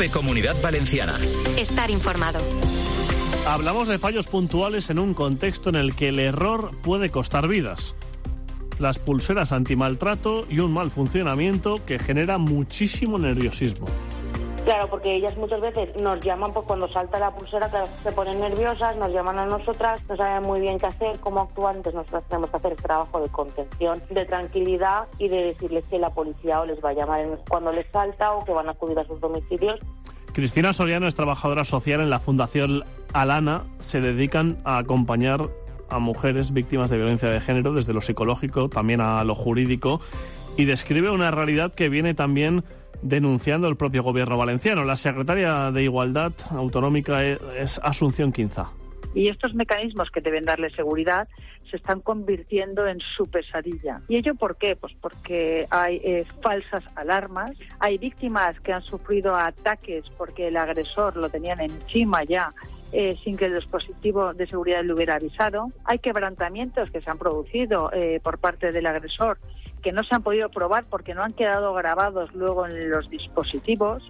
COPE Comunidad Valenciana. Estar informado. Hablamos de fallos puntuales en un contexto en el que el error puede costar vidas. Las pulseras antimaltrato y un mal funcionamiento que genera muchísimo nerviosismo. Claro, porque ellas muchas veces nos llaman, pues cuando salta la pulsera, claro, se ponen nerviosas, nos llaman a nosotras, no saben muy bien qué hacer, cómo actuar, entonces nosotras tenemos que hacer trabajo de contención, de tranquilidad y de decirles que la policía o les va a llamar cuando les salta o que van a acudir a sus domicilios. Cristina Soriano es trabajadora social en la Fundación Alana. Se dedican a acompañar a mujeres víctimas de violencia de género desde lo psicológico, también a lo jurídico, y describe una realidad que viene también denunciando el propio gobierno valenciano. La secretaria de Igualdad Autonómica es Asunción Quinza. Y estos mecanismos que deben darle seguridad se están convirtiendo en su pesadilla. ¿Y ello por qué? Pues porque hay falsas alarmas, hay víctimas que han sufrido ataques porque el agresor lo tenían encima ya, sin que el dispositivo de seguridad le hubiera avisado. Hay quebrantamientos que se han producido por parte del agresor que no se han podido probar porque no han quedado grabados luego en los dispositivos.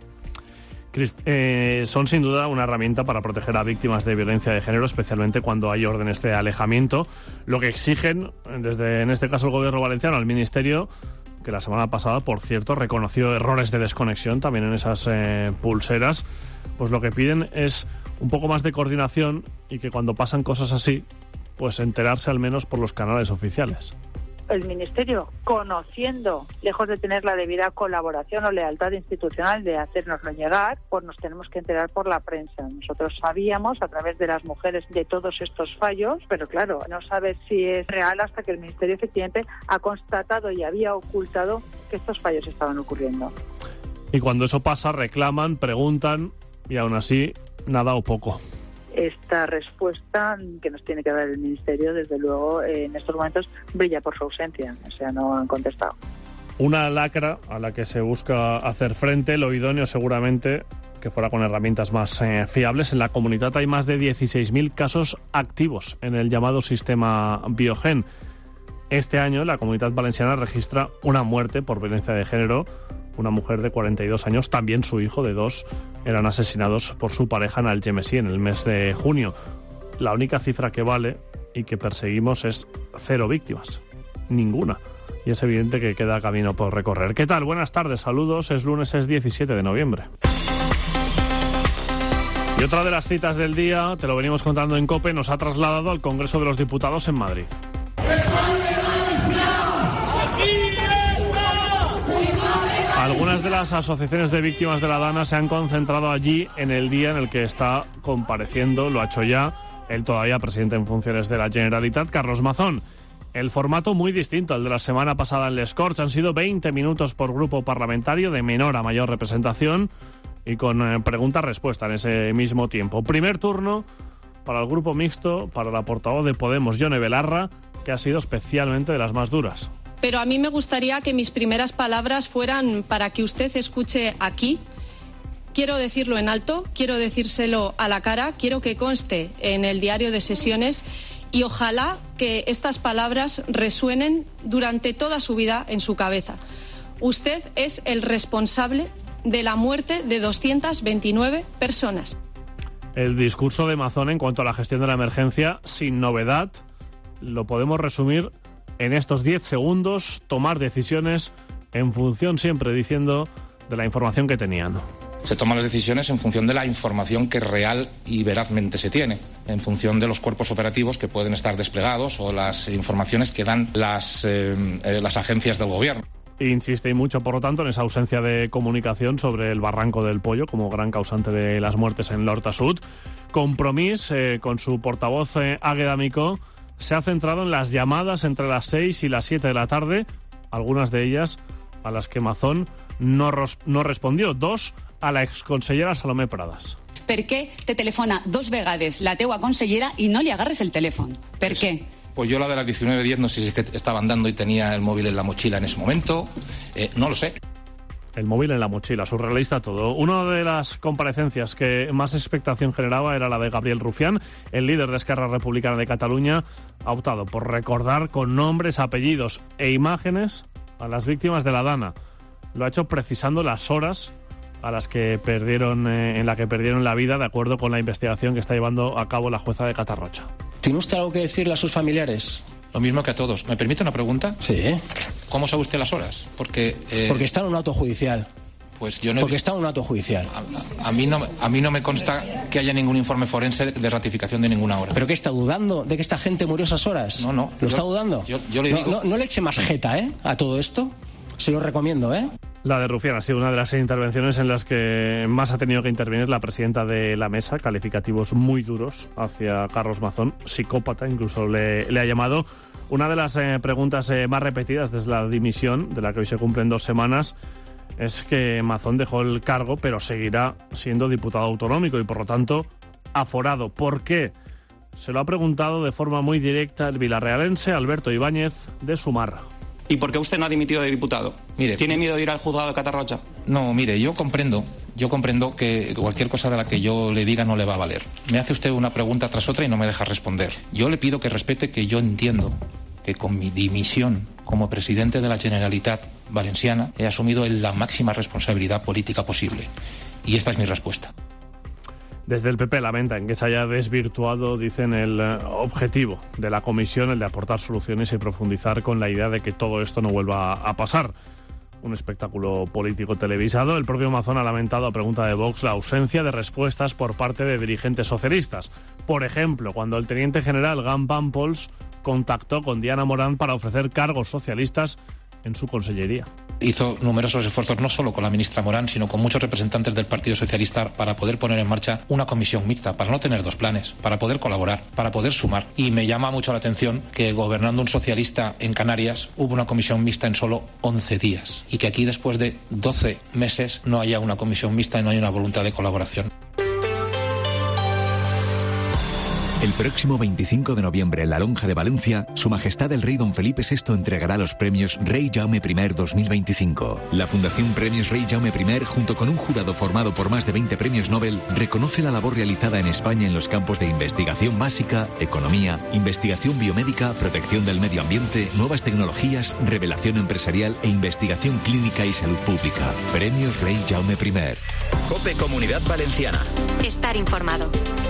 Son sin duda una herramienta para proteger a víctimas de violencia de género, especialmente cuando hay órdenes de alejamiento. Lo que exigen, desde en este caso el gobierno valenciano, al Ministerio, que la semana pasada, por cierto, reconoció errores de desconexión también en esas pulseras, pues lo que piden es un poco más de coordinación y que cuando pasan cosas así, pues enterarse al menos por los canales oficiales. El Ministerio, conociendo, lejos de tener la debida colaboración o lealtad institucional de hacérnoslo llegar, pues nos tenemos que enterar por la prensa. Nosotros sabíamos a través de las mujeres de todos estos fallos, pero claro, no sabes si es real hasta que el Ministerio efectivamente ha constatado y había ocultado que estos fallos estaban ocurriendo. Y cuando eso pasa, reclaman, preguntan y aún así nada o poco. Esta respuesta que nos tiene que dar el Ministerio, desde luego, en estos momentos brilla por su ausencia. O sea, no han contestado. Una lacra a la que se busca hacer frente. Lo idóneo seguramente que fuera con herramientas más fiables. En la comunidad hay más de 16.000 casos activos en el llamado sistema Biogen. Este año la Comunidad Valenciana registra una muerte por violencia de género. Una mujer de 42 años, también su hijo de 2, eran asesinados por su pareja en Algemesí en el mes de junio. La única cifra que vale y que perseguimos es 0 víctimas. Ninguna. Y es evidente que queda camino por recorrer. ¿Qué tal? Buenas tardes, saludos. Es lunes, es 17 de noviembre. Y otra de las citas del día, te lo venimos contando en COPE, nos ha trasladado al Congreso de los Diputados en Madrid. Algunas de las asociaciones de víctimas de la Dana se han concentrado allí en el día en el que está compareciendo, lo ha hecho ya, el todavía presidente en funciones de la Generalitat, Carlos Mazón. El formato muy distinto al de la semana pasada en Les Corts. Han sido 20 minutos por grupo parlamentario, de menor a mayor representación y con pregunta-respuesta en ese mismo tiempo. Primer turno para el grupo mixto, para la portavoz de Podemos, Yone Belarra, que ha sido especialmente de las más duras. Pero a mí me gustaría que mis primeras palabras fueran para que usted escuche aquí. Quiero decirlo en alto, quiero decírselo a la cara, quiero que conste en el diario de sesiones y ojalá que estas palabras resuenen durante toda su vida en su cabeza. Usted es el responsable de la muerte de 229 personas. El discurso de Mazón en cuanto a la gestión de la emergencia, sin novedad, lo podemos resumir en estos 10 segundos, tomar decisiones en función, siempre diciendo, de la información que tenían. Se toman las decisiones en función de la información que real y verazmente se tiene, en función de los cuerpos operativos que pueden estar desplegados o las informaciones que dan las agencias del gobierno. Insiste y mucho, por lo tanto, en esa ausencia de comunicación sobre el Barranco del Pollo como gran causante de las muertes en l'Horta Sud. Compromís, con su portavoz Águeda Micó, se ha centrado en las llamadas entre las 6 y las 7 de la tarde, algunas de ellas a las que Mazón no respondió. 2 a la exconsellera Salomé Pradas. Per què te telefona 2 vegades la teua consellera i no li agarres el telèfon? Per què? Pues yo la de las 19:10 no sé si es que estaba andando y tenía el móvil en la mochila en ese momento, no lo sé. El móvil en la mochila, surrealista todo. Una de las comparecencias que más expectación generaba era la de Gabriel Rufián. El líder de Esquerra Republicana de Cataluña ha optado por recordar con nombres, apellidos e imágenes a las víctimas de la Dana. Lo ha hecho precisando las horas a las que en la que perdieron la vida, de acuerdo con la investigación que está llevando a cabo la jueza de Catarroja. ¿Tiene usted algo que decirle a sus familiares? Lo mismo que a todos. ¿Me permite una pregunta? Sí. ¿Cómo sabe usted las horas? Porque está en un auto judicial. Pues yo no Porque está en un auto judicial. A mí no me consta que haya ningún informe forense de ratificación de ninguna hora. ¿Pero qué está dudando de que esta gente murió esas horas? No. ¿Lo está dudando? Yo le digo... No le eche más jeta, a todo esto. Se lo recomiendo, La de Rufián ha sido una de las intervenciones en las que más ha tenido que intervenir la presidenta de la mesa, calificativos muy duros hacia Carlos Mazón, psicópata incluso le ha llamado. Una de las preguntas más repetidas desde la dimisión, de la que hoy se cumplen 2 semanas, es que Mazón dejó el cargo, pero seguirá siendo diputado autonómico y por lo tanto aforado. ¿Por qué? Se lo ha preguntado de forma muy directa el vilarrealense Alberto Ibáñez de Sumar. ¿Y por qué usted no ha dimitido de diputado? Mire, ¿tiene miedo de ir al juzgado de Catarroja? No, mire, yo comprendo que cualquier cosa de la que yo le diga no le va a valer. Me hace usted una pregunta tras otra y no me deja responder. Yo le pido que respete que yo entiendo que con mi dimisión como presidente de la Generalitat Valenciana he asumido la máxima responsabilidad política posible. Y esta es mi respuesta. Desde el PP lamentan que se haya desvirtuado, dicen, el objetivo de la comisión, el de aportar soluciones y profundizar con la idea de que todo esto no vuelva a pasar. Un espectáculo político televisado. El propio Mazón ha lamentado, a pregunta de Vox, la ausencia de respuestas por parte de dirigentes socialistas. Por ejemplo, cuando el teniente general Gam Pampols contactó con Diana Morán para ofrecer cargos socialistas en su consellería. Hizo numerosos esfuerzos no solo con la ministra Morán, sino con muchos representantes del Partido Socialista para poder poner en marcha una comisión mixta, para no tener 2 planes, para poder colaborar, para poder sumar. Y me llama mucho la atención que gobernando un socialista en Canarias hubo una comisión mixta en solo 11 días y que aquí después de 12 meses no haya una comisión mixta y no haya una voluntad de colaboración. El próximo 25 de noviembre en la Lonja de Valencia, Su Majestad el Rey Don Felipe VI entregará los premios Rey Jaume I 2025. La Fundación Premios Rey Jaume I, junto con un jurado formado por más de 20 premios Nobel, reconoce la labor realizada en España en los campos de investigación básica, economía, investigación biomédica, protección del medio ambiente, nuevas tecnologías, revelación empresarial e investigación clínica y salud pública. Premios Rey Jaume I. COPE Comunidad Valenciana. Estar informado.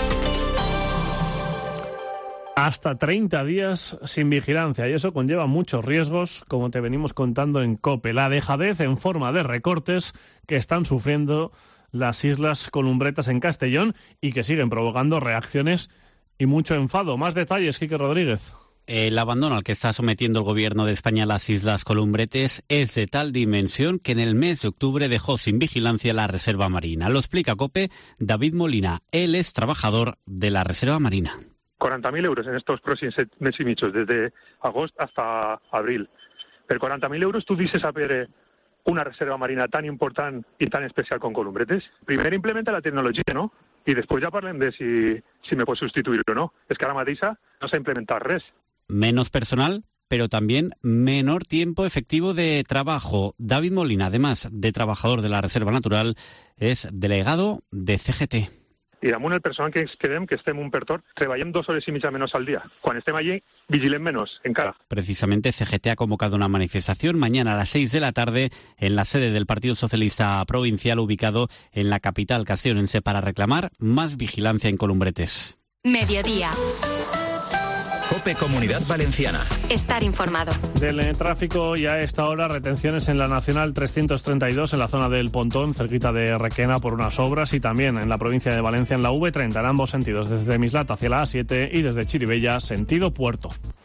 Hasta 30 días sin vigilancia y eso conlleva muchos riesgos, como te venimos contando en COPE. La dejadez en forma de recortes que están sufriendo las Islas Columbretas en Castellón y que siguen provocando reacciones y mucho enfado. Más detalles, Quique Rodríguez. El abandono al que está sometiendo el gobierno de España a las Islas Columbretes es de tal dimensión que en el mes de octubre dejó sin vigilancia la Reserva Marina. Lo explica COPE David Molina. Él es trabajador de la Reserva Marina. 40.000 euros en estos próximos meses y michos, desde agosto hasta abril. Per 40.000 euros tu dices saber una reserva marina tan important i tan especial com Columbretes. Primer implementa la tecnologia, no? I després ja parlem de si me pot substituir o no. És que ara mateix no s'ha implementat res. Menos personal, pero también menor tiempo efectivo de trabajo. David Molina, además de trabajador de la Reserva Natural, es delegado de CGT. I damunt el personal que ens quedem, que estem un per torn, treballem 2 hores i mitja menys al dia. Quan estem allí, vigilem menos, encara. Precisamente CGT ha convocado una manifestación mañana a las 6 de la tarde en la sede del Partido Socialista Provincial ubicado en la capital castellonense para reclamar más vigilancia en Columbretes. Mediodía. COPE Comunidad Valenciana. Estar informado. Del tráfico y a esta hora retenciones en la Nacional 332 en la zona del Pontón, cerquita de Requena por unas obras y también en la provincia de Valencia en la V30 en ambos sentidos, desde Mislata hacia la A7 y desde Chirivella sentido Puerto.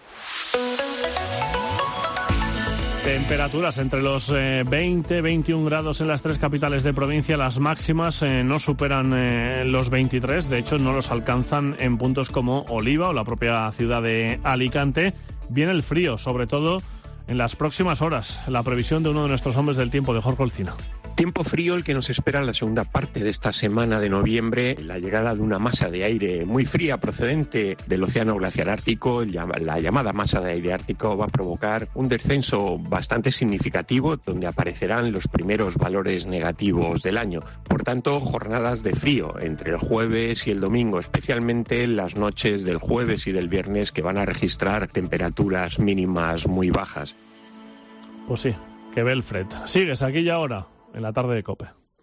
Temperaturas entre los 20-21 grados en las 3 capitales de provincia. Las máximas no superan los 23. De hecho, no los alcanzan en puntos como Oliva o la propia ciudad de Alicante. Viene el frío, sobre todo en las próximas horas. La previsión de uno de nuestros hombres del tiempo, de Jorge Olcina. Tiempo frío el que nos espera en la segunda parte de esta semana de noviembre. La llegada de una masa de aire muy fría procedente del océano glaciar ártico, la llamada masa de aire ártico, va a provocar un descenso bastante significativo donde aparecerán los primeros valores negativos del año. Por tanto, jornadas de frío entre el jueves y el domingo, especialmente las noches del jueves y del viernes, que van a registrar temperaturas mínimas muy bajas. Pues sí, que Belfred. Sigues aquí y ahora en la tarde de COPE.